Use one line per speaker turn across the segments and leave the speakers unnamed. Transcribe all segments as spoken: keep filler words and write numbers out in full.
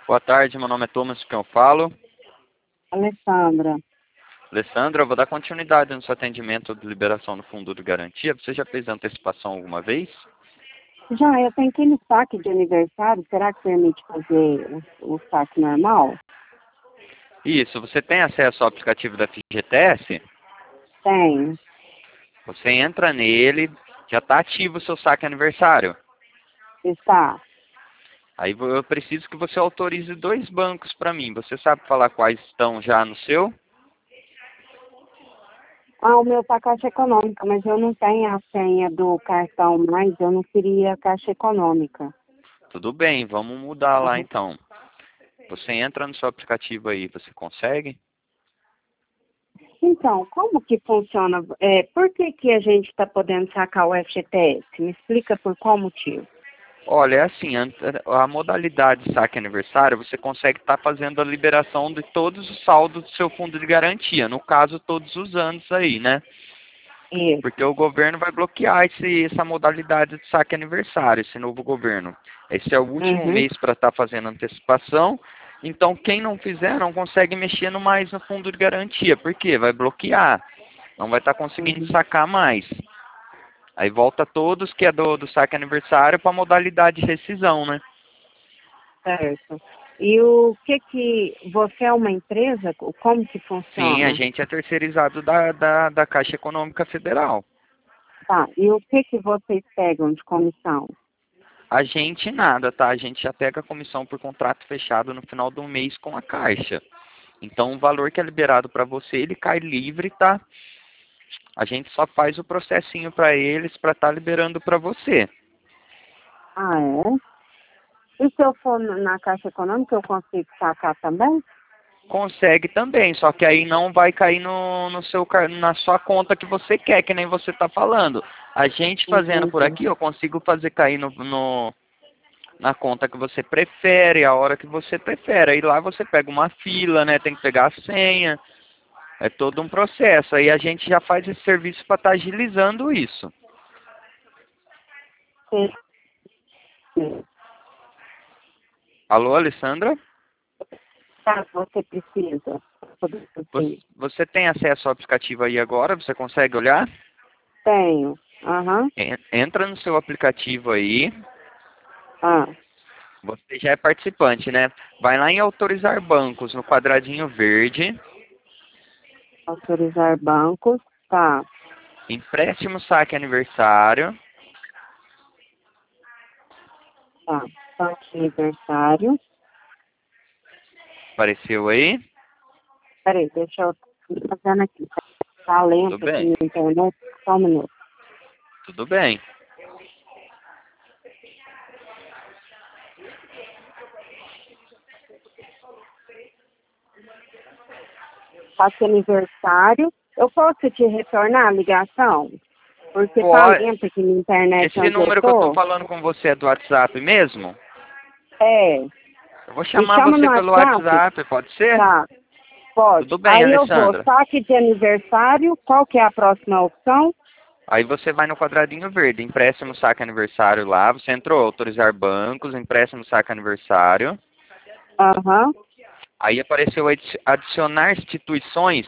Boa tarde, meu nome é Thomas, com quem eu falo.
Alessandra.
Alessandra, eu vou dar continuidade no seu atendimento de liberação do fundo de garantia. Você já fez antecipação alguma vez?
Já, eu tenho aquele saque de aniversário, será que permite fazer o, o saque normal?
Isso, você tem acesso ao aplicativo da F G T S?
Tenho.
Você entra nele, já está ativo o seu saque aniversário.
Está.
Aí eu preciso que você autorize dois bancos para mim. Você sabe falar quais estão já no seu?
Ah, o meu tá Caixa Econômica, mas eu não tenho a senha do cartão mais, eu não queria Caixa Econômica.
Tudo bem, vamos mudar lá
Uhum.
então. Você entra no seu aplicativo aí, você consegue?
Então, como que funciona? É, por que que a gente está podendo sacar o F G T S? Me explica por qual motivo.
Olha, é assim, a, a modalidade saque aniversário, você consegue estar fazendo a liberação de todos os saldos do seu fundo de garantia, no caso, todos os anos aí, né?
Isso.
Porque o governo vai bloquear esse, essa modalidade de saque aniversário, esse novo governo. Esse é o último
Uhum.
mês para estar fazendo antecipação, então quem não fizer não consegue mexer no mais no fundo de garantia, por quê? Vai bloquear, não vai estar conseguindo
Uhum.
sacar mais. Aí volta todos que é do, do saque aniversário para a modalidade de rescisão, né?
Certo. E o que que... Você é uma empresa? Como que
Sim, a
funciona?
gente é terceirizado da, da, da Caixa Econômica Federal.
Tá. E o que que vocês pegam de comissão?
A gente nada, tá? A gente já pega a comissão por contrato fechado no final do mês com a Caixa. Então o valor que é liberado para você, ele cai livre, tá? A gente só faz o processinho para eles para estar liberando para você.
Ah, é? E se eu for na Caixa Econômica, eu consigo sacar também?
Consegue também, só que aí não vai cair no, no seu, car- na sua conta que você quer, que nem você está falando. A gente fazendo por
Entendi.
aqui, eu consigo fazer cair no, no, na conta que você prefere, a hora que você prefere. Aí lá você pega uma fila, né? Tem que pegar a senha. É todo um processo. Aí a gente já faz esse serviço para estar agilizando isso.
Sim. Sim.
Alô, Alessandra?
Caso você precisa poder
Você,
fazer.
você tem acesso ao aplicativo aí agora? Você consegue olhar?
Tenho. Aham.
En- Entra no seu aplicativo aí.
Ah,
Você já é participante, né? Vai lá em autorizar bancos, no quadradinho verde.
autorizar bancos. Tá.
Empréstimo saque aniversário.
Tá. Saque aniversário.
Apareceu aí?
Peraí, deixa eu ir fazendo aqui. Tá
Tudo
lento aqui
bem.
na internet. Só um minuto.
Tudo bem.
Saque aniversário. Eu posso te retornar a ligação? Porque tá
Pode.
lento aqui na internet
Esse
onde eu
número que eu tô
tô.
falando com você é do WhatsApp mesmo?
É.
Eu vou
Me
chamar
chama no
você pelo
WhatsApp?
WhatsApp, pode ser?
Tá. Pode.
Tudo bem,
Aí eu vou.
Alessandra.
Saque de aniversário. Qual que é a próxima opção?
Aí você vai no quadradinho verde, empréstimo saque aniversário lá. Você entrou, autorizar bancos, empréstimo saque aniversário.
Aham.
Aí apareceu adi- adicionar instituições.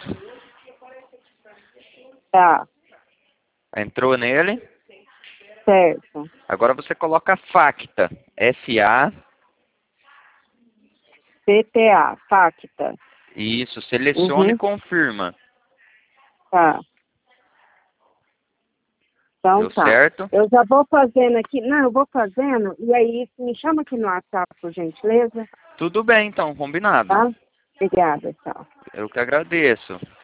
Tá.
Entrou nele.
Certo.
Agora você coloca Facta. F A.
C T A. Facta.
Isso, selecione e
Uhum.
confirma.
Tá. Então
Deu
tá.
certo?
Eu já vou fazendo aqui. Não, eu vou fazendo. E aí, me chama aqui no WhatsApp, por gentileza.
Tudo bem, então, combinado.
Tá? Obrigada, tchau.
Eu que agradeço.